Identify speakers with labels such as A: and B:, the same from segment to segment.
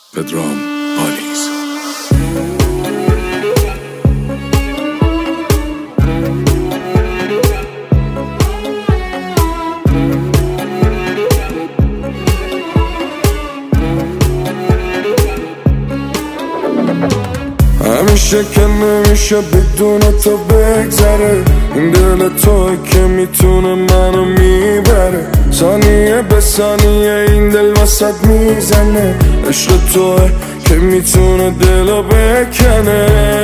A: پدرام پالیز. همیشه که نمیشه بدون تو بگذره، این دل توی که میتونه منو میبره، ثانیه به ثانیه این دل واسد میزنه، عشق توی که میتونه دلو بکنه.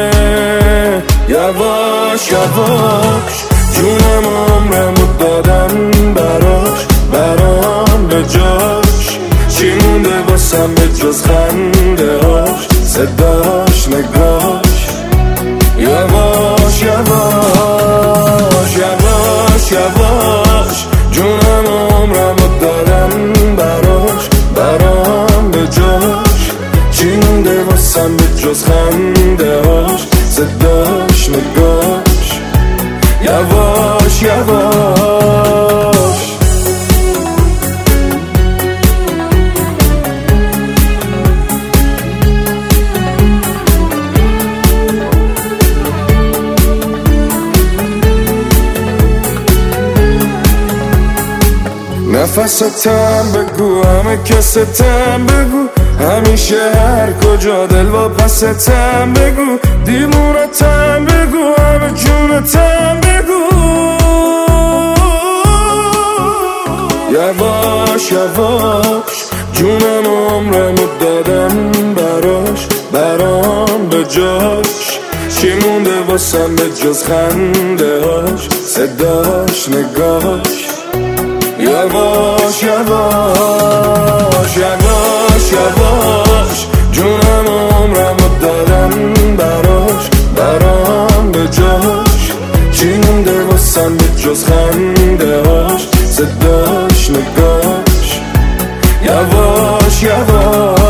A: یواش یواش جونم عمرمو دادم براش، برام به جاش چی مونده واسم به جز خنده هاش، صداش، نگاش. یواش یواش یواش یواش جونم عمرمو دادم براش، برام به جاش چی مونده واسم به جز خنده هاش، صداش، نگاش. یواش یواش نفستم بگو، همه کستم بگو، همیشه هر کجا دل و پستم بگو، دیوونتم بگو، همه جونتم بگو. یواش یواش جونم عمرمو دادم براش، برام به جاش چی مونده واسم به جز خنده هاش، صداش، نگاش. یواش یواش یواش یواش جونم عمرمو دادم براش، برام به جاش چی مونده واسم به جز خنده هاش، صداش، نگاش. یواش یواش